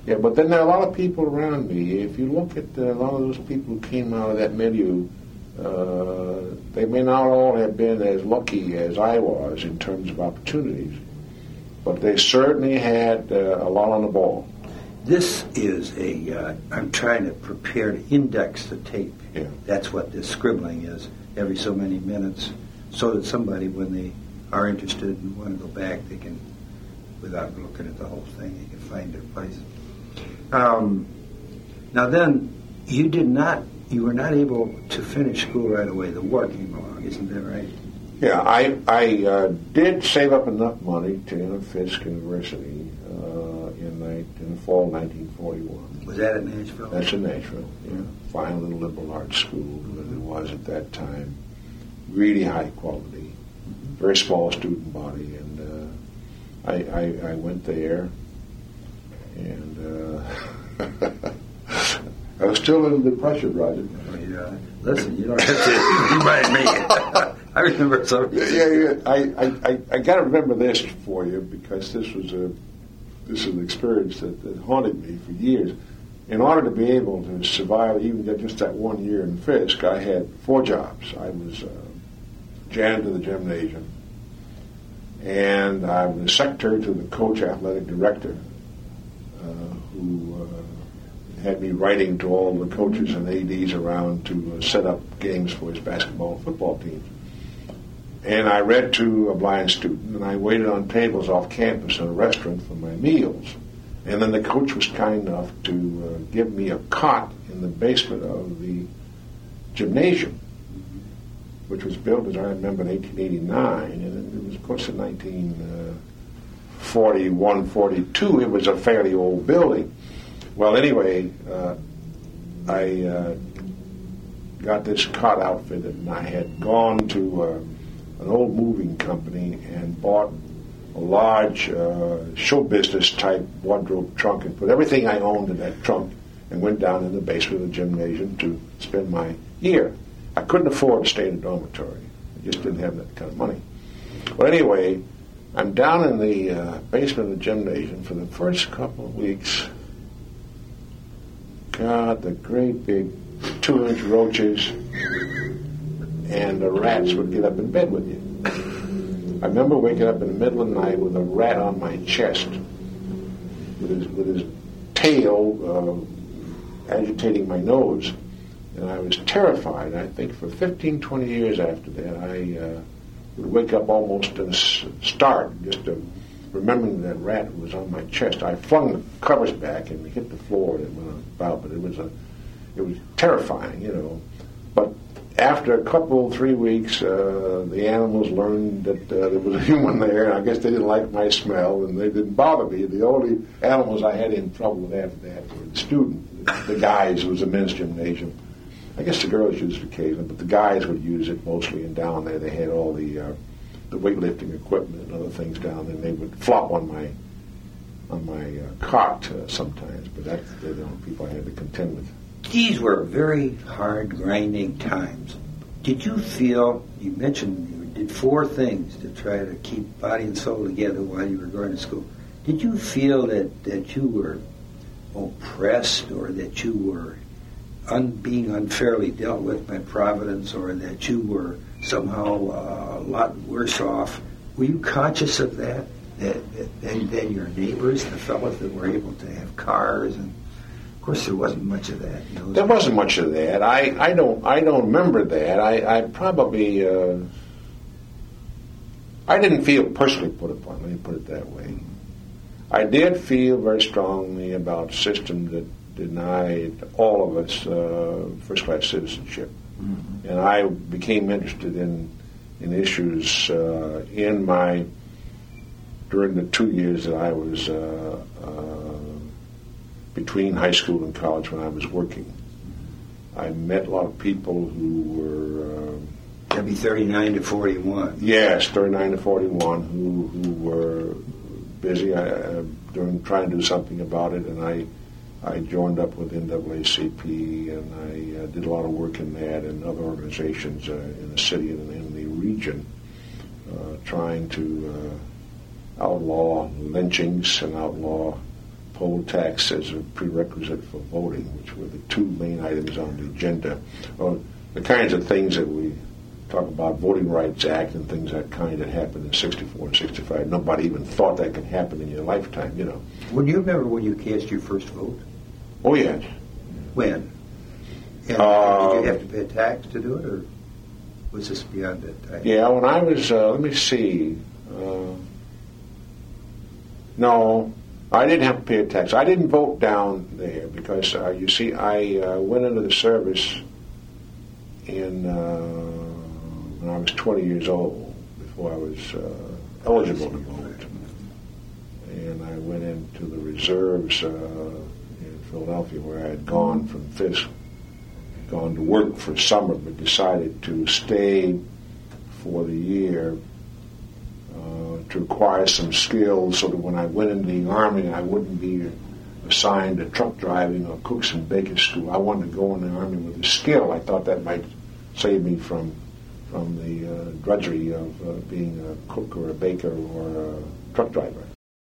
Yeah, but then there are a lot of people around me. If you look at a lot of those people who came out of that milieu, they may not all have been as lucky as I was in terms of opportunities, but they certainly had a lot on the ball. This is I'm trying to prepare to index the tape. Yeah. That's what this scribbling is, every so many minutes, so that somebody, when they are interested and want to go back, they can, without looking at the whole thing, they can find their place. Now then, you were not able to finish school right away. The war came along, isn't that right? Yeah, I did save up enough money to enter Fisk University in the fall of 1941. Was that at Nashville? That's in Nashville, yeah. Fine little liberal arts school that it was at that time. Really high quality, very small student body, and I went there, and I was still in the depression, Roger. Yeah. Listen, you don't have to remind me. I remember something. Yeah. I got to remember this for you because this was an experience that haunted me for years. In order to be able to survive even just that 1 year in Fisk, I had 4 jobs. I was janitor to the gymnasium, and I was secretary to the coach athletic director, who had me writing to all the coaches and ADs around to set up games for his basketball and football teams. And I read to a blind student, and I waited on tables off campus in a restaurant for my meals. And then the coach was kind enough to give me a cot in the basement of the gymnasium, which was built, as I remember, in 1889. And it was, of course, in 1941, 42. It was a fairly old building. Well, anyway, I got this cot outfitted, and I had gone to an old moving company and bought a large show business type wardrobe trunk and put everything I owned in that trunk and went down in the basement of the gymnasium to spend my year. I couldn't afford to stay in a dormitory. I just didn't have that kind of money. Well, anyway, I'm down in the basement of the gymnasium for the first couple of weeks. God, the great big 2-inch roaches and the rats would get up in bed with you. I remember waking up in the middle of the night with a rat on my chest, with his tail agitating my nose, and I was terrified. I think for 15, 20 years after that, I would wake up almost in a start, just remembering that rat was on my chest. I flung the covers back and hit the floor and it went about, but it was terrifying, you know. But after a couple, 3 weeks, the animals learned that there was a human there, and I guess they didn't like my smell, and they didn't bother me. The only animals I had in trouble with after that were the students, the guys. It was a men's gymnasium. I guess the girls used it occasionally, but the guys would use it mostly, and down there they had all the weightlifting equipment and other things down there, and they would flop on my cot sometimes, but that's the only people I had to contend with. These were very hard, grinding times. Did you feel, you mentioned you did 4 things to try to keep body and soul together while you were going to school. Did you feel that you were oppressed, or that you were being unfairly dealt with by Providence, or that you were somehow a lot worse off? Were you conscious of that than your neighbors, the fellows that were able to have cars? And of course, there wasn't much of that. There wasn't much of that. I don't remember that. I probably I didn't feel personally put upon. Let me put it that way. I did feel very strongly about a system that denied all of us first-class citizenship, and I became interested in issues during the 2 years that I was between high school and college when I was working. I met a lot of people who were... That'd be 39 to 41. Yes, 39 to 41, who were busy trying to do something about it, and I joined up with NAACP, and I did a lot of work in that and other organizations in the city and in the region, trying to outlaw lynchings and outlaw poll tax as a prerequisite for voting, which were the two main items on the agenda, or the kinds of things that we talk about, Voting Rights Act and things that kind that happened in 64 and 65. Nobody even thought that could happen in your lifetime, you know. Well, do you remember when you cast your first vote? Oh, yes. When? And did you have to pay a tax to do it, or was this beyond that time? Yeah, when I was, let me see. No, I didn't have to pay a tax. I didn't vote down there because, you see, I went into the service when I was 20 years old, before I was eligible to vote. And I went into the reserves in Philadelphia, where I had gone from Fisk, gone to work for summer, but decided to stay for the year to acquire some skills so that when I went into the Army, I wouldn't be assigned to truck driving or cooks and bakers school. I wanted to go in the Army with a skill. I thought that might save me from the drudgery of being a cook or a baker or a truck driver.